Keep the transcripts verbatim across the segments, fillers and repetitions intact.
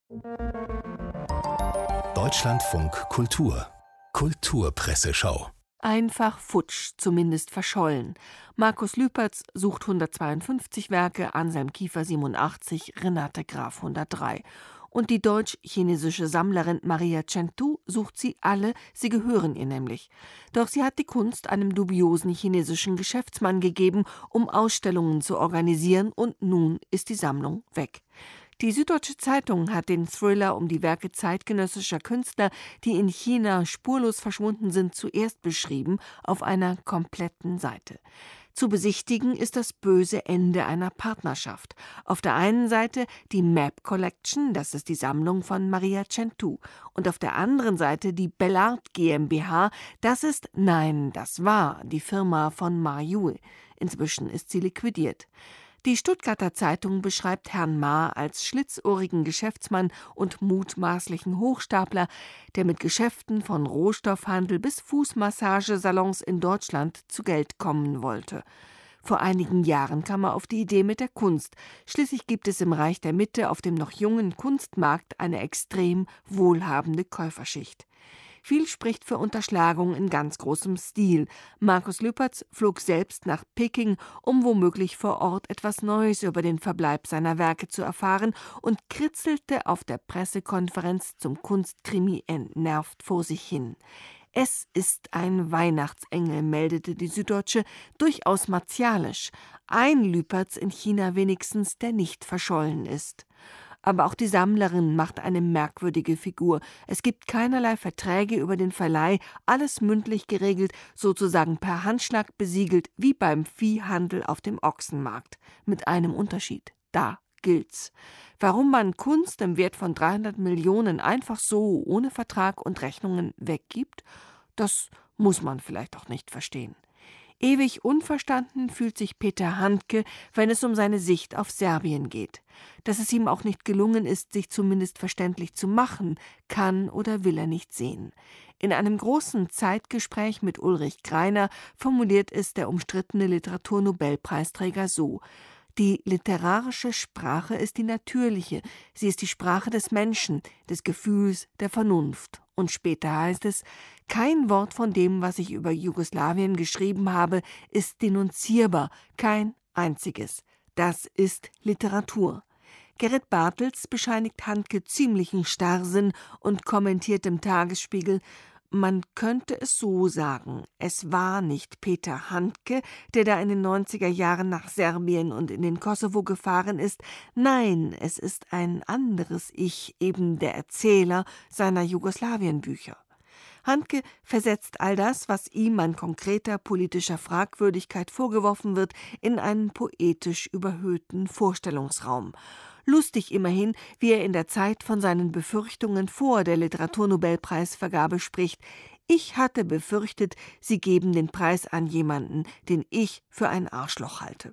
Deutschlandfunk Kultur Kulturpresseschau. Einfach futsch, zumindest verschollen. Markus Lüpertz sucht hundertzweiundfünfzig Werke, Anselm Kiefer siebenundachtzig, Renate Graf hundertdrei. Und die deutsch-chinesische Sammlerin Maria Chentu sucht sie alle, sie gehören ihr nämlich. Doch sie hat die Kunst einem dubiosen chinesischen Geschäftsmann gegeben, um Ausstellungen zu organisieren, und nun ist die Sammlung weg. Die Süddeutsche Zeitung hat den Thriller um die Werke zeitgenössischer Künstler, die in China spurlos verschwunden sind, zuerst beschrieben, auf einer kompletten Seite. Zu besichtigen ist das böse Ende einer Partnerschaft. Auf der einen Seite die Map Collection, das ist die Sammlung von Maria Chentu, und auf der anderen Seite die Bellart GmbH, das ist, nein, das war die Firma von Ma Yue. Inzwischen ist sie liquidiert. Die Stuttgarter Zeitung beschreibt Herrn Ma als schlitzohrigen Geschäftsmann und mutmaßlichen Hochstapler, der mit Geschäften von Rohstoffhandel bis Fußmassagesalons in Deutschland zu Geld kommen wollte. Vor einigen Jahren kam er auf die Idee mit der Kunst. Schließlich gibt es im Reich der Mitte auf dem noch jungen Kunstmarkt eine extrem wohlhabende Käuferschicht. Viel spricht für Unterschlagung in ganz großem Stil. Markus Lüpertz flog selbst nach Peking, um womöglich vor Ort etwas Neues über den Verbleib seiner Werke zu erfahren, und kritzelte auf der Pressekonferenz zum Kunstkrimi entnervt vor sich hin. Es ist ein Weihnachtsengel, meldete die Süddeutsche, durchaus martialisch. Ein Lüpertz in China wenigstens, der nicht verschollen ist. Aber auch die Sammlerin macht eine merkwürdige Figur. Es gibt keinerlei Verträge über den Verleih, alles mündlich geregelt, sozusagen per Handschlag besiegelt, wie beim Viehhandel auf dem Ochsenmarkt. Mit einem Unterschied: da gilt's. Warum man Kunst im Wert von dreihundert Millionen einfach so ohne Vertrag und Rechnungen weggibt, das muss man vielleicht auch nicht verstehen. Ewig unverstanden fühlt sich Peter Handke, wenn es um seine Sicht auf Serbien geht. Dass es ihm auch nicht gelungen ist, sich zumindest verständlich zu machen, kann oder will er nicht sehen. In einem großen Zeitgespräch mit Ulrich Greiner formuliert es der umstrittene Literaturnobelpreisträger so: Die literarische Sprache ist die natürliche, sie ist die Sprache des Menschen, des Gefühls, der Vernunft. Und später heißt es: Kein Wort von dem, was ich über Jugoslawien geschrieben habe, ist denunzierbar, kein einziges. Das ist Literatur. Gerrit Bartels bescheinigt Handke ziemlichen Starrsinn und kommentiert im Tagesspiegel: Man könnte es so sagen, es war nicht Peter Handke, der da in den neunziger Jahren nach Serbien und in den Kosovo gefahren ist. Nein, es ist ein anderes Ich, eben der Erzähler seiner Jugoslawien-Bücher. Handke versetzt all das, was ihm an konkreter politischer Fragwürdigkeit vorgeworfen wird, in einen poetisch überhöhten Vorstellungsraum. Lustig immerhin, wie er in der Zeit von seinen Befürchtungen vor der Literaturnobelpreisvergabe spricht: Ich hatte befürchtet, sie geben den Preis an jemanden, den ich für ein Arschloch halte.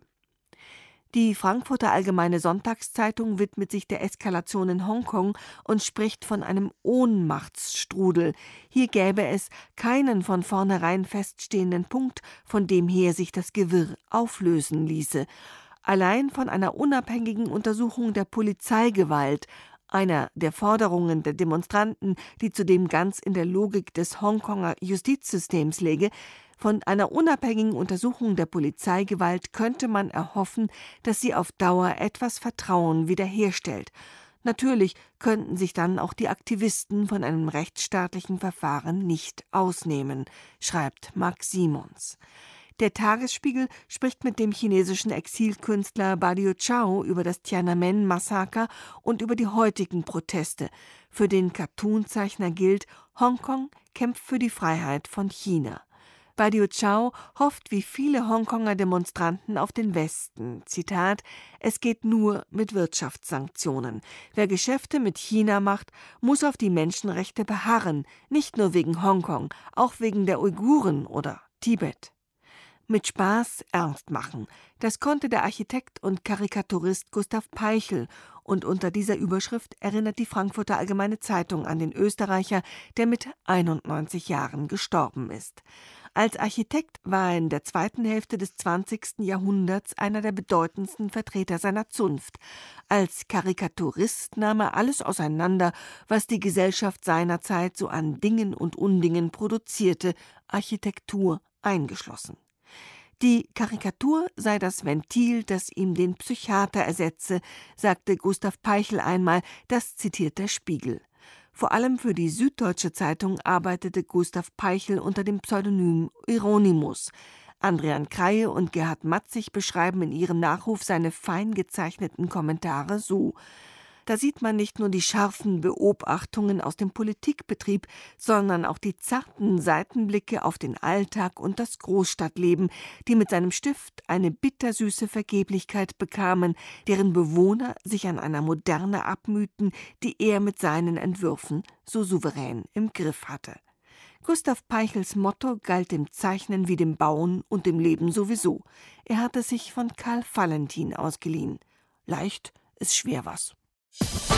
Die Frankfurter Allgemeine Sonntagszeitung widmet sich der Eskalation in Hongkong und spricht von einem Ohnmachtsstrudel. Hier gäbe es keinen von vornherein feststehenden Punkt, von dem her sich das Gewirr auflösen ließe. Allein von einer unabhängigen Untersuchung der Polizeigewalt, einer der Forderungen der Demonstranten, die zudem ganz in der Logik des Hongkonger Justizsystems läge, von einer unabhängigen Untersuchung der Polizeigewalt könnte man erhoffen, dass sie auf Dauer etwas Vertrauen wiederherstellt. Natürlich könnten sich dann auch die Aktivisten von einem rechtsstaatlichen Verfahren nicht ausnehmen, schreibt Max Simons. Der Tagesspiegel spricht mit dem chinesischen Exilkünstler Badiou Chao über das Tiananmen-Massaker und über die heutigen Proteste. Für den Cartoonzeichner gilt: Hongkong kämpft für die Freiheit von China. Badiou Chao hofft wie viele Hongkonger Demonstranten auf den Westen. Zitat: Es geht nur mit Wirtschaftssanktionen. Wer Geschäfte mit China macht, muss auf die Menschenrechte beharren. Nicht nur wegen Hongkong, auch wegen der Uiguren oder Tibet. Mit Spaß ernst machen. Das konnte der Architekt und Karikaturist Gustav Peichel, und unter dieser Überschrift erinnert die Frankfurter Allgemeine Zeitung an den Österreicher, der mit einundneunzig Jahren gestorben ist. Als Architekt war er in der zweiten Hälfte des zwanzigsten Jahrhunderts einer der bedeutendsten Vertreter seiner Zunft. Als Karikaturist nahm er alles auseinander, was die Gesellschaft seinerzeit so an Dingen und Undingen produzierte, Architektur eingeschlossen. Die Karikatur sei das Ventil, das ihm den Psychiater ersetze, sagte Gustav Peichel einmal, das zitiert der Spiegel. Vor allem für die Süddeutsche Zeitung arbeitete Gustav Peichel unter dem Pseudonym Hieronymus. Adrian Kreie und Gerhard Matzig beschreiben in ihrem Nachruf seine fein gezeichneten Kommentare so: Da sieht man nicht nur die scharfen Beobachtungen aus dem Politikbetrieb, sondern auch die zarten Seitenblicke auf den Alltag und das Großstadtleben, die mit seinem Stift eine bittersüße Vergeblichkeit bekamen, deren Bewohner sich an einer Moderne abmühten, die er mit seinen Entwürfen so souverän im Griff hatte. Gustav Peichels Motto galt dem Zeichnen wie dem Bauen und dem Leben sowieso. Er hatte sich von Karl Valentin ausgeliehen. Leicht ist schwer was.